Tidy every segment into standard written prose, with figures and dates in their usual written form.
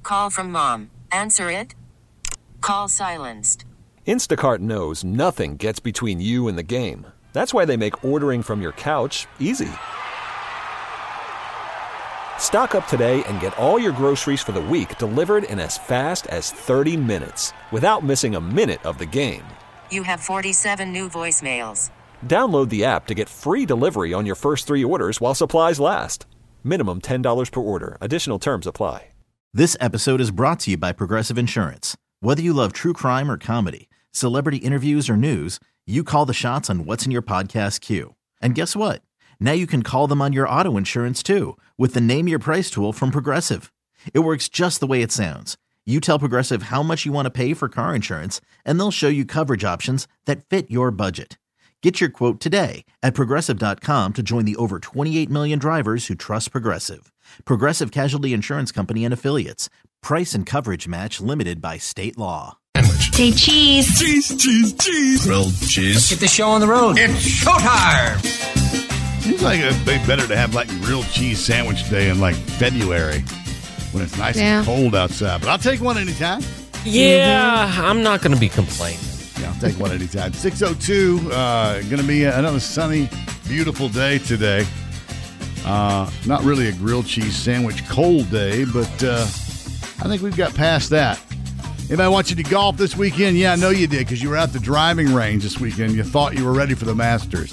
Call from mom. Answer it. Call silenced. Instacart knows nothing gets between you and the game. That's why they make ordering from your couch easy. Stock up today and get all your groceries for the week delivered in as fast as 30 minutes without missing a minute of the game. You have 47 new voicemails. Download the app to get free delivery on your first 3 orders while supplies last. Minimum $10 per order. Additional terms apply. This episode is brought to you by Progressive Insurance. Whether you love true crime or comedy, celebrity interviews or news, you call the shots on what's in your podcast queue. And guess what? Now you can call them on your auto insurance too with the Name Your Price tool from Progressive. It works just the way it sounds. You tell Progressive how much you want to pay for car insurance, and they'll show you coverage options that fit your budget. Get your quote today at Progressive.com to join the over 28 million drivers who trust Progressive. Progressive Casualty Insurance Company and Affiliates. Price and coverage match limited by state law. Say cheese. Cheese, cheese, cheese. Grilled cheese. Let's get the show on the road. It's showtime. Seems like it'd be better to have like grilled cheese sandwich day in like February when it's nice and cold outside. But I'll take one anytime. Yeah, I'm not going to be complaining. Yeah, I'll take one anytime. 6:02, going to be another sunny, beautiful day today. Not really a grilled cheese sandwich cold day, but I think we've got past that. Anybody want you to golf this weekend? Yeah, I know you did because you were at the driving range this weekend. You thought you were ready for the Masters.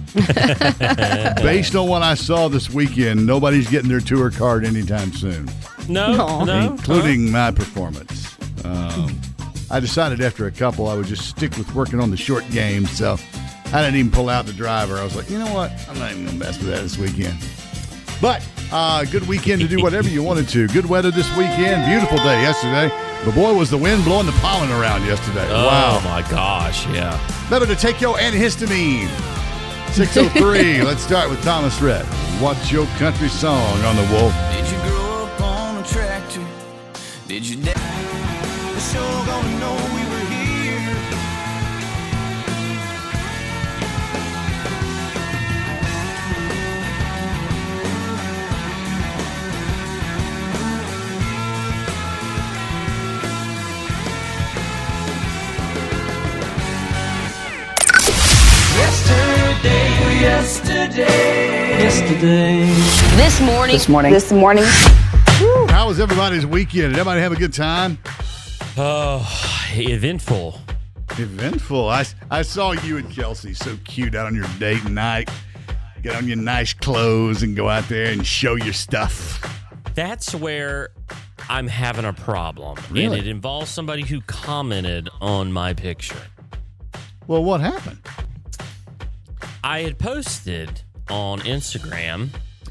Based on what I saw this weekend, nobody's getting their tour card anytime soon. No. Including my performance. I decided after a couple I would just stick with working on the short game, so I didn't even pull out the driver. I was like, you know what? I'm not even going to mess with that this weekend. But good weekend to do whatever you wanted to. Good weather this weekend. Beautiful day yesterday. But boy, was the wind blowing the pollen around yesterday. Oh, my gosh, yeah. Better to take your antihistamine. 6:03. Let's start with Thomas Rhett. What's your country song on the Wolf? Did you grow up on a tractor? Did you dad? The show gonna know we were here. Yesterday. This morning. How was everybody's weekend? Did everybody have a good time? Oh, eventful. Eventful. I saw you and Kelsey so cute out on your date night. Get on your nice clothes and go out there and show your stuff. That's where I'm having a problem. Really? And it involves somebody who commented on my picture. Well, what happened? I had posted on Instagram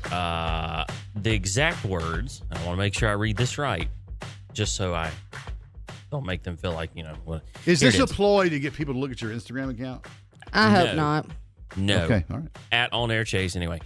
the exact words. I want to make sure I read this right, just so I don't make them feel like, Is this a ploy to get people to look at your Instagram account? I hope not. No. Okay, all right. At On Air Chase, anyway.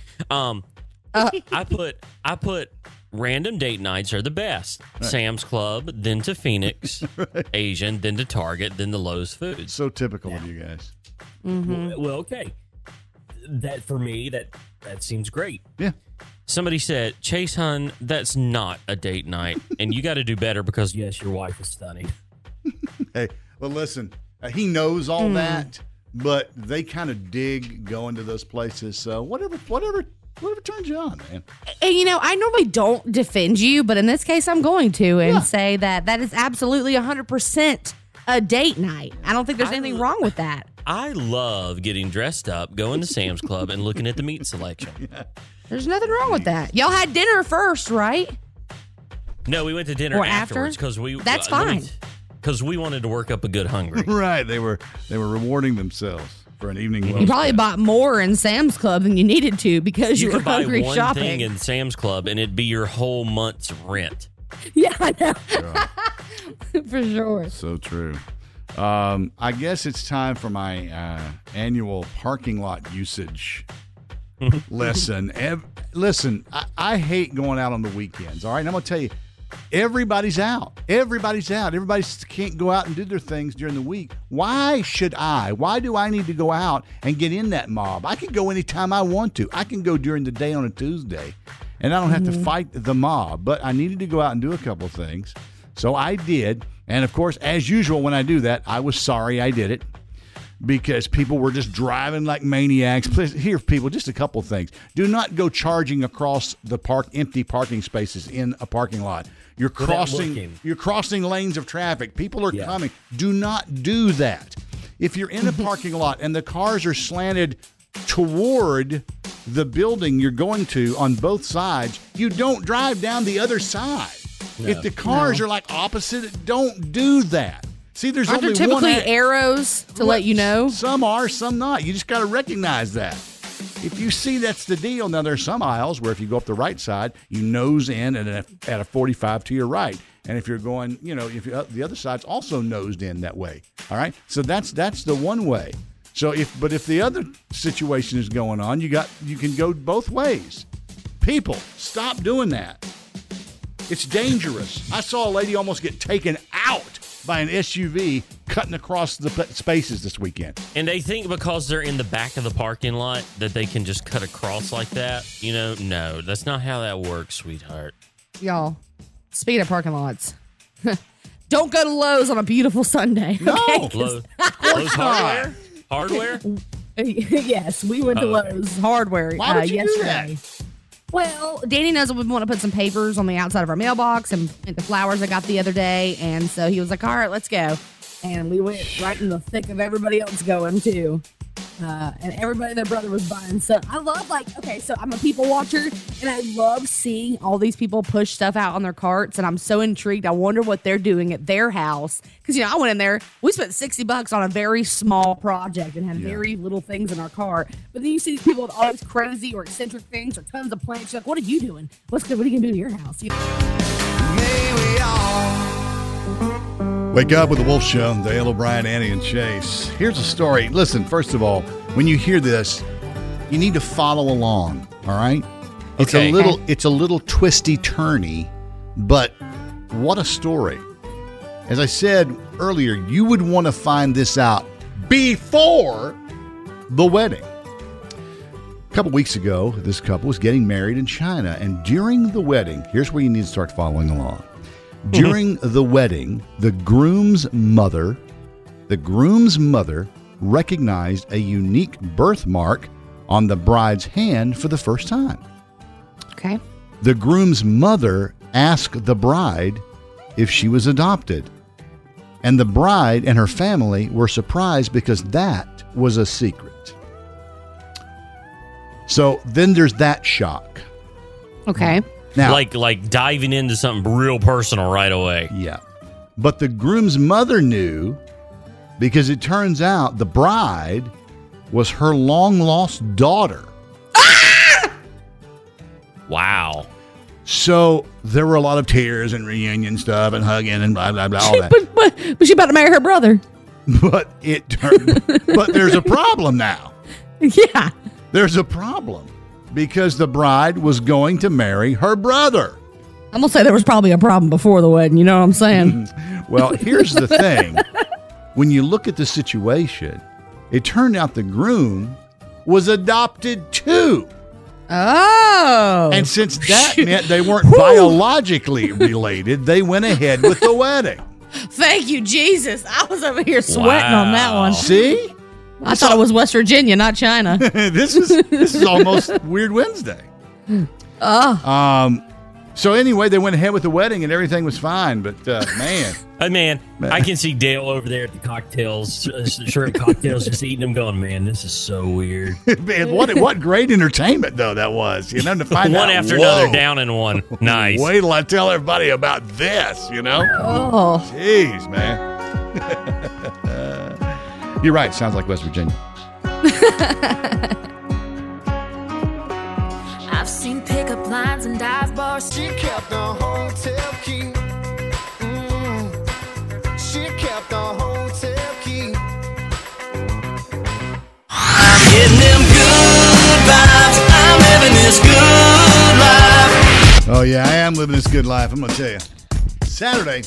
I put random date nights are the best. Right. Sam's Club, then to Phoenix, right. Asian, then to Target, then to Lowe's Foods. So typical of you guys. Mm-hmm. Well, okay. That for me, that seems great. Yeah. Somebody said, Chase Hun, that's not a date night, and you got to do better because yes, your wife is stunning. Hey, well, listen, he knows all that, but they kind of dig going to those places. So whatever turns you on, man. And, I normally don't defend you, but in this case, I'm going to and say that is absolutely 100% a date night. I don't think there's anything wrong with that. I love getting dressed up, going to Sam's Club, and looking at the meat selection. Yeah. There's nothing wrong with that. Y'all had dinner first, right? No, we went to dinner or afterwards because we. That's fine. Because we wanted to work up a good hungry. Right, they were rewarding themselves for an evening. You probably bought more in Sam's Club than you needed to because you were hungry shopping. You could buy one thing in Sam's Club and it'd be your whole month's rent. Yeah, I know. For sure. So true. I guess it's time for my annual parking lot usage lesson. Listen, I hate going out on the weekends, all right? And I'm going to tell you, everybody's out. Everybody can't go out and do their things during the week. Why should I? Why do I need to go out and get in that mob? I can go anytime I want to. I can go during the day on a Tuesday and I don't have to fight the mob. But I needed to go out and do a couple of things. So I did. And, of course, as usual, when I do that, I was sorry I did it because people were just driving like maniacs. Please, here, people, just a couple of things. Do not go charging across the empty parking spaces in a parking lot. You're crossing lanes of traffic. People are coming. Do not do that. If you're in a parking lot and the cars are slanted toward the building you're going to on both sides, you don't drive down the other side. No. If the cars are like opposite, don't do that. See, there's Aren't only there typically one arrows to let you know? Some are, some not. You just got to recognize that. If you see that's the deal, now there's some aisles where if you go up the right side, you nose in at a 45 to your right. And if you're going, if the other side's also nosed in that way. All right? So that's the one way. So if the other situation is going on, you can go both ways. People, stop doing that. It's dangerous. I saw a lady almost get taken out by an SUV cutting across the spaces this weekend. And they think because they're in the back of the parking lot that they can just cut across like that. No, that's not how that works, sweetheart. Y'all, speaking of parking lots, don't go to Lowe's on a beautiful Sunday. No. Okay? Lowe's hardware? Hardware? Yes, we went to Lowe's hardware Why would you yesterday. do that? Well, Danny knows that we want to put some papers on the outside of our mailbox and the flowers I got the other day. And so he was like, all right, let's go. And we went right in the thick of everybody else going, too. And everybody and their brother was buying stuff. I love, so I'm a people watcher, and I love seeing all these people push stuff out on their carts, and I'm so intrigued. I wonder what they're doing at their house. Because, I went in there, we spent $60 on a very small project and had very little things in our cart. But then you see these people with all these crazy or eccentric things or tons of plants. You're like, what are you doing? What are you going to do to your house? May we all Wake up with the Wolf Show, Dale O'Brien, Annie, and Chase. Here's a story. Listen, first of all, when you hear this, you need to follow along, all right? It's a little twisty-turny, but what a story. As I said earlier, you would want to find this out before the wedding. A couple weeks ago, this couple was getting married in China, and during the wedding, here's where you need to start following along. During the wedding, the groom's mother recognized a unique birthmark on the bride's hand for the first time. Okay. The groom's mother asked the bride if she was adopted. And the bride and her family were surprised because that was a secret. So then there's that shock. Okay. Now, like diving into something real personal right away. Yeah. But the groom's mother knew because it turns out the bride was her long-lost daughter. Ah! Wow. So there were a lot of tears and reunion stuff and hugging and blah, blah, blah, all that. But she about to marry her brother. But there's a problem now. Yeah. There's a problem. Because the bride was going to marry her brother. I'm going to say there was probably a problem before the wedding. You know what I'm saying? Well, here's the thing. When you look at the situation, it turned out the groom was adopted too. Oh. And since that meant they weren't biologically related, they went ahead with the wedding. Thank you, Jesus. I was over here sweating on that one. See? I thought it was West Virginia, not China. This is almost Weird Wednesday. So anyway, they went ahead with the wedding and everything was fine. But man, I can see Dale over there at the cocktails, shrimp cocktails, just eating them, going, man, this is so weird. Man, what great entertainment though that was. To find one out, after another, down in one. Nice. Wait till I tell everybody about this. Oh, jeez, man. You're right. Sounds like West Virginia. I've seen pickup lines and dive bars. She kept the hotel key. She kept the hotel key. I'm getting them good vibes. I'm living this good life. Oh, yeah, I am living this good life. I'm going to tell you. Saturday,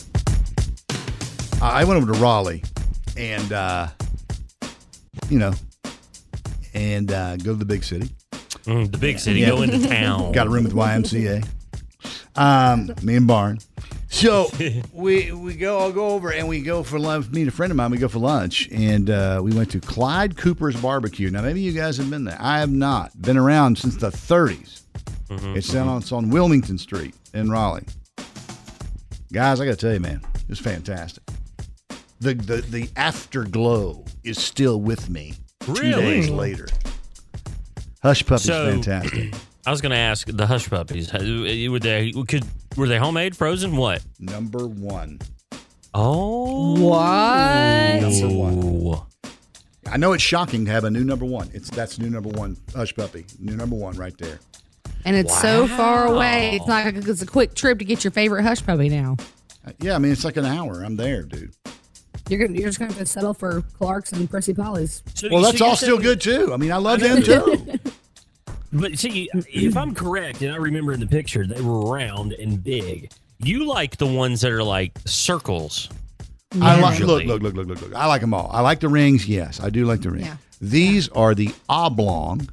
I went over to Raleigh and, go to the big city. The big city. Go into town. Got a room with YMCA. Me and Barn. So we go. I'll go over and we go for lunch. Me and a friend of mine. We go for lunch, and we went to Clyde Cooper's Barbecue. Now maybe you guys have been there. I have not. Been around since the 30s. It's on Wilmington Street in Raleigh. Guys, I got to tell you, man, it's fantastic. The afterglow is still with me. 2 days later. Hush Puppy's fantastic. I was going to ask the Hush Puppies. Were they homemade, frozen? What? Number one. Oh, what? Number one. I know it's shocking to have a new number one. That's new number one Hush Puppy. New number one right there. And it's so far away. It's not like it's a quick trip to get your favorite Hush Puppy now. Yeah, I mean, it's like an hour. I'm there, dude. You're just going to have to settle for Clark's and Prissy Polly's. Well, that's all still good, too. I mean, I love them, too. But see, if I'm correct, and I remember in the picture, they were round and big. You like the ones that are like circles. I like look. I like them all. I like the rings. Yes, I do like the rings. Yeah. These are the oblong,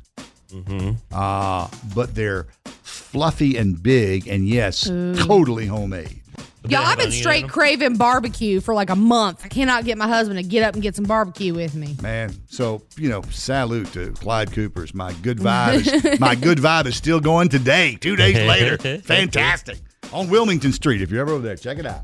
but they're fluffy and big, and yes, totally homemade. Y'all, I've been straight craving barbecue for like a month. I cannot get my husband to get up and get some barbecue with me. Man, so salute to Clyde Cooper's. My good vibe is still going today. 2 days later, fantastic on Wilmington Street. If you're ever over there, check it out.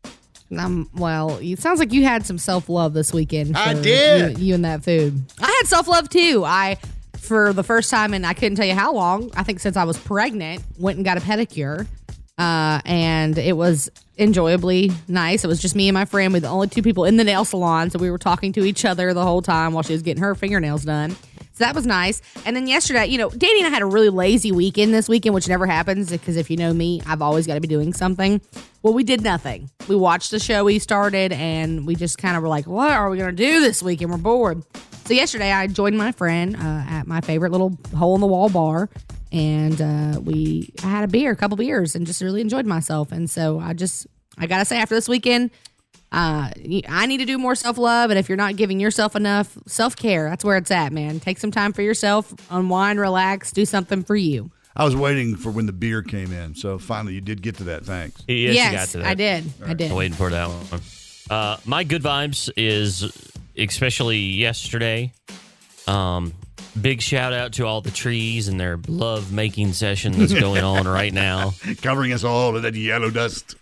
Well, it sounds like you had some self-love this weekend. I did. You and that food. I had self-love too. For the first time, and I couldn't tell you how long, I think since I was pregnant, went and got a pedicure. And it was enjoyably nice. It was just me and my friend. We were the only two people in the nail salon, so we were talking to each other the whole time while she was getting her fingernails done. So that was nice. And then yesterday, Danny and I had a really lazy weekend this weekend, which never happens because if you know me, I've always got to be doing something. Well, we did nothing. We watched the show we started, and we just kind of were like, what are we going to do this weekend? We're bored. So yesterday, I joined my friend at my favorite little hole-in-the-wall bar, and I had a couple beers, and just really enjoyed myself. And so I got to say, after this weekend, I need to do more self-love, and if you're not giving yourself enough self-care, that's where it's at, man. Take some time for yourself, unwind, relax, do something for you. I was waiting for when the beer came in, so finally you did get to that. Thanks. Yes, you got to that. I did. Right. I did. I'm waiting for that one. My good vibes is especially yesterday. Big shout out to all the trees and their love making session that's going on right now, covering us all with that yellow dust.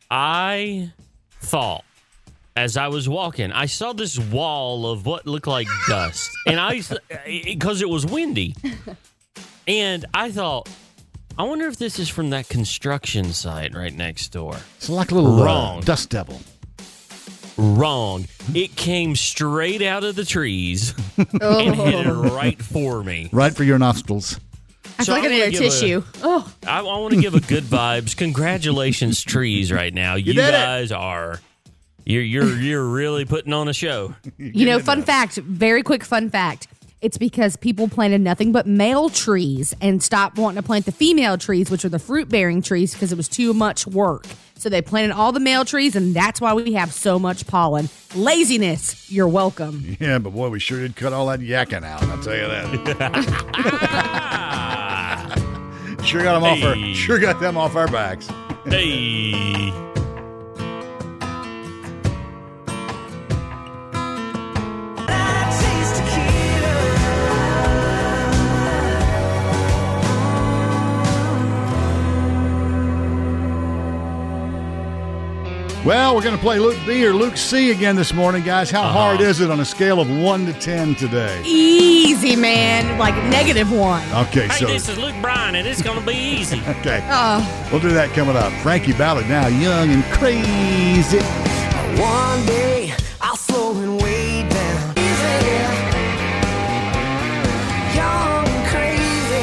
I thought, as I was walking, I saw this wall of what looked like dust, and because it was windy. And I thought, I wonder if this is from that construction site right next door. It's like a little dust devil. Wrong. It came straight out of the trees and headed right for me. Right for your nostrils. I feel like I need a tissue. I want to give a good vibes. Congratulations, trees, right now. You guys are... You're really putting on a show. Fun fact, very quick fun fact. It's because people planted nothing but male trees and stopped wanting to plant the female trees, which are the fruit-bearing trees, because it was too much work. So they planted all the male trees, and that's why we have so much pollen. Laziness, you're welcome. Yeah, but boy, we sure did cut all that yakking out, I'll tell you that. Sure got them off our backs. Hey. Well, we're going to play Luke B or Luke C again this morning, guys. How hard is it on a scale of 1 to 10 today? Easy, man. Like -1. Okay, so this is Luke Bryan, and it's going to be easy. Okay. We'll do that coming up. Frankie Ballard now, young and crazy. One day, I'll slow and way down. Young and crazy.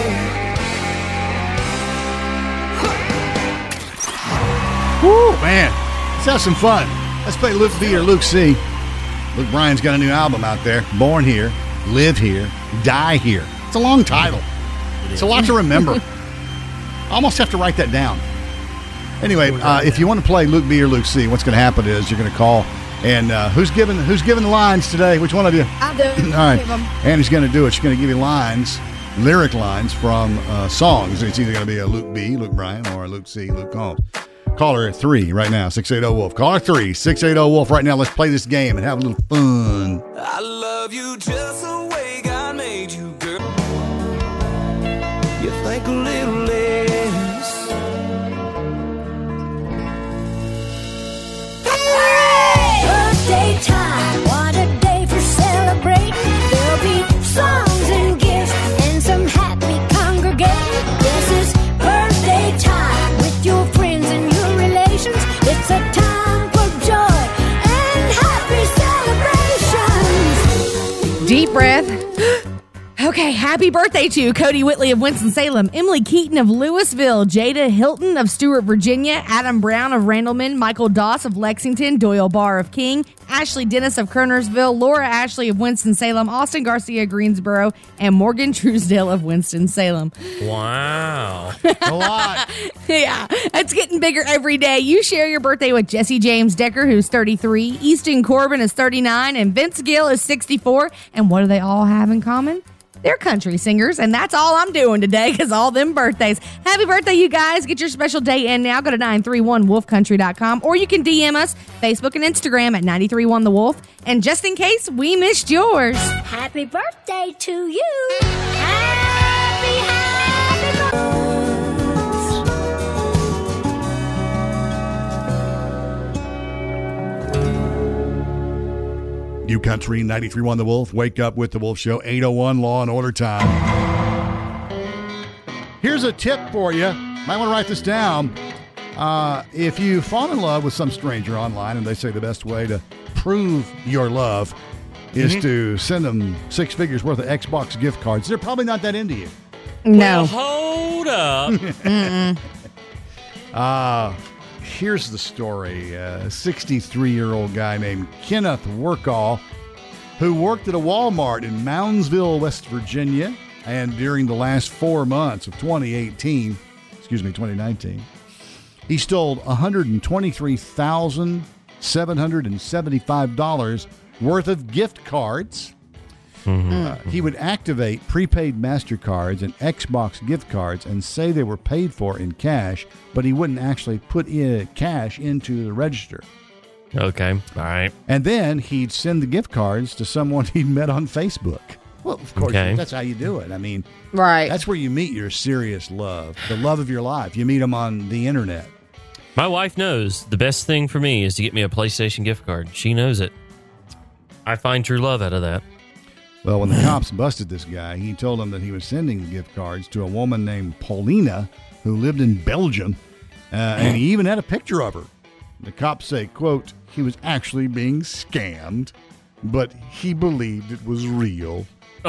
Woo, man. Let's have some fun. Let's play Luke B or Luke C. Luke Bryan's got a new album out there. Born Here, Live Here, Die Here. It's a long title. It's a lot to remember. I almost have to write that down. Anyway, if you want to play Luke B or Luke C, what's going to happen is you're going to call. And who's giving the lines today? Which one of you? I'll do it. All right. Annie's going to do it. She's going to give you lines. lyric lines from songs. It's either going to be a Luke B, Luke Bryan, or a Luke C, Luke Combs. Caller 3 right now, 680-WOLF. Caller 3, 680-WOLF right now. Let's play this game and have a little fun. I love you just the way God made you, girl. You think a little less. Birthday time, what a day for celebrating. There'll be songs and gifts and some happy congregating. This is birthday time with your friends and your relations. It's a time for joy and happy celebrations. Deep breath. Okay, happy birthday to Cody Whitley of Winston-Salem, Emily Keaton of Louisville, Jada Hilton of Stewart, Virginia, Adam Brown of Randleman, Michael Doss of Lexington, Doyle Barr of King, Ashley Dennis of Kernersville, Laura Ashley of Winston-Salem, Austin Garcia Greensboro, and Morgan Truesdale of Winston-Salem. Wow. A lot. Yeah, it's getting bigger every day. You share your birthday with Jesse James Decker, who's 33, Easton Corbin is 39, and Vince Gill is 64. And what do they all have in common? They're country singers, and that's all I'm doing today because all them birthdays. Happy birthday, you guys. Get your special day in now. Go to 931wolfcountry.com, or you can DM us, Facebook and Instagram at 931thewolf. And just in case we missed yours. Happy birthday to you. Happy birthday. New Country 93.1 The Wolf. Wake up with The Wolf Show. 8:01 Law and Order time. Here's a tip for you. Might want to write this down. If you fall in love with some stranger online, and they say the best way to prove your love is to send them 6 figures worth of Xbox gift cards, they're probably not that into you. No. Well, hold up. Here's the story. A 63-year-old guy named Kenneth Workall, who worked at a Walmart in Moundsville, West Virginia, and during the last 4 months of 2019, he stole $123,775 worth of gift cards. He would activate prepaid MasterCards and Xbox gift cards and say they were paid for in cash, but he wouldn't actually put in cash into the register. Okay. All right. And then he'd send the gift cards to someone he'd met on Facebook. Well, of course, that's how you do it. I mean, right. That's where you meet your serious love, the love of your life. You meet them on the internet. My wife knows the best thing for me is to get me a PlayStation gift card. She knows it. I find true love out of that. Well, when the cops busted this guy, he told them that he was sending the gift cards to a woman named Paulina who lived in Belgium, and he even had a picture of her. The cops say, quote, he was actually being scammed, but he believed it was real.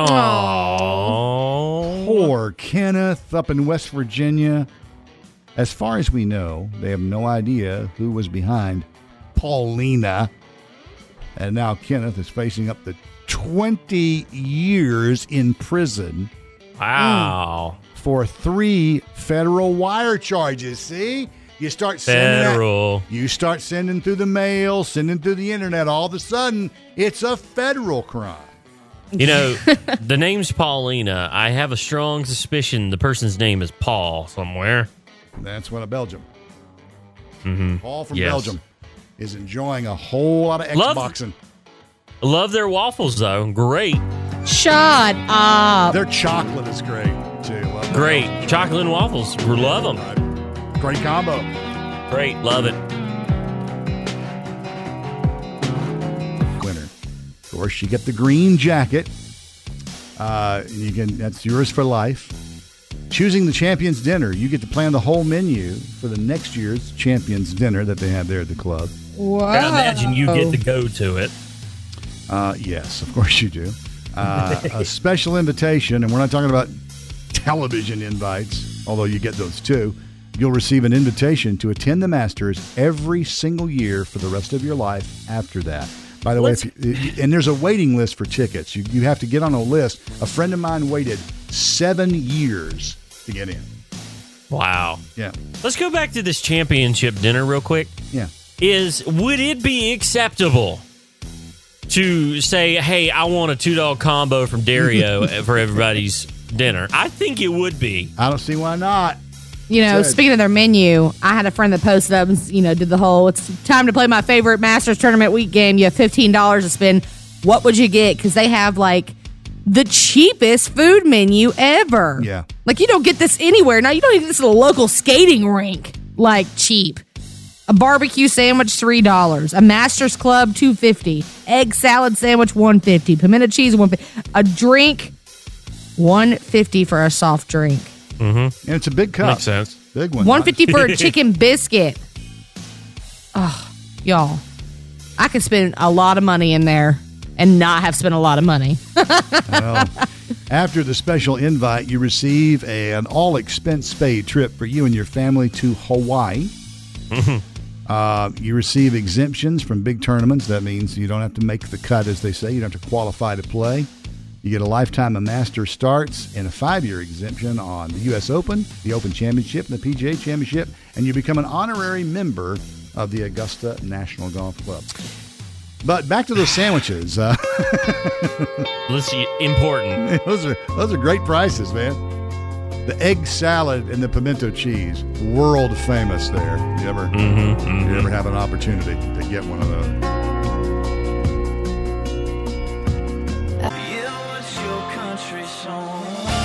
Oh, poor Kenneth up in West Virginia. As far as we know, they have no idea who was behind Paulina. And now Kenneth is facing up to 20 years in prison. Wow. For 3 federal wire charges. See? You start sending you start sending through the mail, sending through the internet. All of a sudden, it's a federal crime. You know, the name's Paulina. I have a strong suspicion the person's name is Paul somewhere. That's one of Belgium. Mm-hmm. Paul from Belgium is enjoying a whole lot of Xboxing. Love their waffles, though. Great. Shut up. Their chocolate is great, too. Great. Chocolate and waffles. We love them. Great combo. Great. Love it. Winner. Of course, you get the green jacket. That's yours for life. Choosing the Champions Dinner, you get to plan the whole menu for the next year's Champions Dinner that they have there at the club. Wow. I imagine you get to go to it. Yes, of course you do. A special invitation, and we're not talking about television invites, although you get those too. You'll receive an invitation to attend the Masters every single year for the rest of your life after that. By the way, and there's a waiting list for tickets. You have to get on a list. A friend of mine waited 7 years to get in. Wow. Yeah. Let's go back to this championship dinner real quick. Yeah. Would it be acceptable to say, hey, I want a $2 combo from Dario for everybody's dinner. I think it would be. I don't see why not. You know, Good. speaking of their menu, I had a friend that posted up and, you know, did the whole, it's time to play my favorite Masters Tournament week game. You have $15 to spend. What would you get? Because they have, like, the cheapest food menu ever. Yeah. Like, you don't get this anywhere. Now, you don't even get this at a local skating rink. Like, cheap. A barbecue sandwich, $3. A Masters Club, $2.50. Egg salad sandwich, $1.50. Pimento cheese, $1.50. A drink, $1.50 for a soft drink. Mm-hmm. And it's a big cup. Makes sense. Big one. $1.50 for a chicken biscuit. Oh, y'all. I could spend a lot of money in there and not have spent a lot of money. Well, after the special invite, you receive an all-expense-paid trip for you and your family to Hawaii. You receive exemptions from big tournaments. That means you don't have to make the cut, as they say. You don't have to qualify to play. You get a lifetime of Masters starts and a 5-year exemption on the U.S. Open, the Open Championship, and the PGA Championship, and you become an honorary member of the Augusta National Golf Club. But back to those sandwiches. Listen, important. Those are great prices, man. The egg salad and the pimento cheese, world famous there. You ever have an opportunity to get one of those? Yeah, what's your country song?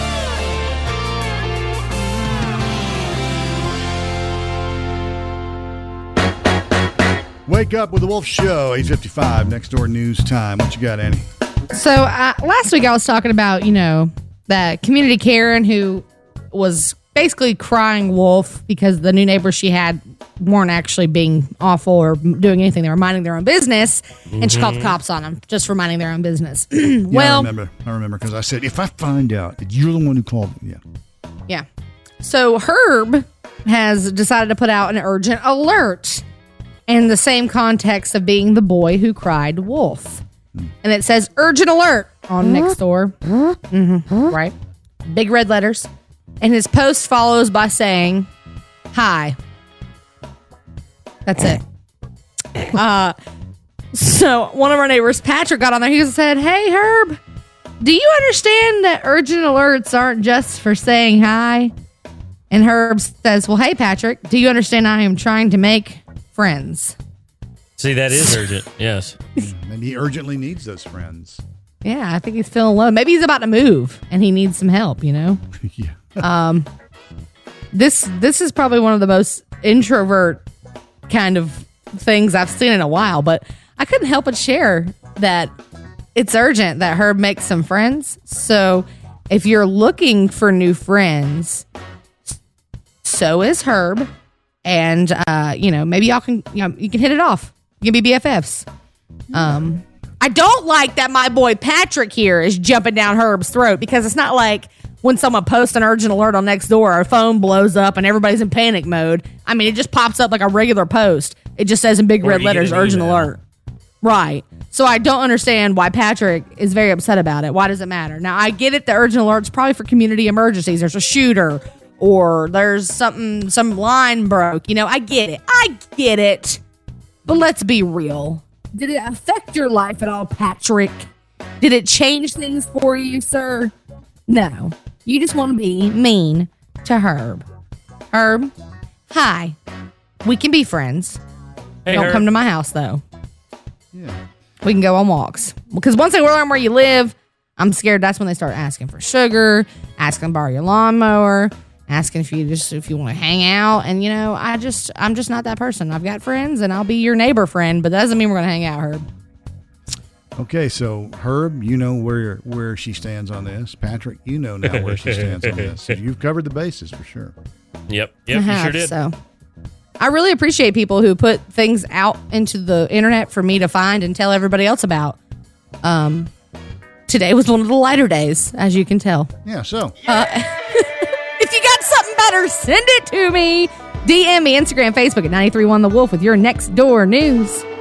Wake up with the Wolf Show, 8:55, Next Door News Time. What you got, Annie? So last week I was talking about, you know, that community Karen who was basically crying wolf because the new neighbors she had weren't actually being awful or doing anything. They were minding their own business, and she called the cops on them just for minding their own business. Well, I remember because I said, if I find out that you're the one who called me, yeah. So Herb has decided to put out an urgent alert in the same context of being the boy who cried wolf. And it says urgent alert on Nextdoor. Right. Big red letters. And his post follows by saying, hi. That's it. So one of our neighbors, Patrick, got on there. He said, hey, Herb, do you understand that urgent alerts aren't just for saying hi? And Herb says, well, hey, Patrick, do you understand I am trying to make friends? See, that is urgent. Yes. Maybe he urgently needs those friends. Yeah, I think he's feeling low. Maybe he's about to move and he needs some help, you know? Yeah. This is probably one of the most introvert kind of things I've seen in a while, but I couldn't help but share that it's urgent that Herb makes some friends. So if you're looking for new friends, so is Herb. And, you know, maybe y'all can, you know, you can hit it off. You can be BFFs. I don't like that my boy Patrick here is jumping down Herb's throat, because it's not like when someone posts an urgent alert on Nextdoor, our phone blows up and everybody's in panic mode. I mean, it just pops up like a regular post. It just says in big red letters, urgent alert. Right. So I don't understand why Patrick is very upset about it. Why does it matter? Now, I get it. The urgent alert's probably for community emergencies. There's a shooter or there's something, some line broke. You know, I get it. But let's be real. Did it affect your life at all, Patrick? Did it change things for you, sir? No. You just want to be mean to Herb. Herb, hi. We can be friends. Hey, Don't Herb. come to my house, though. Yeah. We can go on walks. Because once they learn where you live, I'm scared that's when they start asking for sugar, asking to borrow your lawnmower, asking if you want to hang out. And, you know, I'm just not that person. I've got friends, and I'll be your neighbor friend, but that doesn't mean we're going to hang out, Herb. Okay, so Herb, you know where she stands on this. Patrick, you know now where she stands on this. So you've covered the bases for sure. Yep, I you have, sure did. So I really appreciate people who put things out into the internet for me to find and tell everybody else about. Today was one of the lighter days, as you can tell. Yeah, so. If you got something better, send it to me. DM me, Instagram, Facebook at 931 The Wolf with your Next Door News.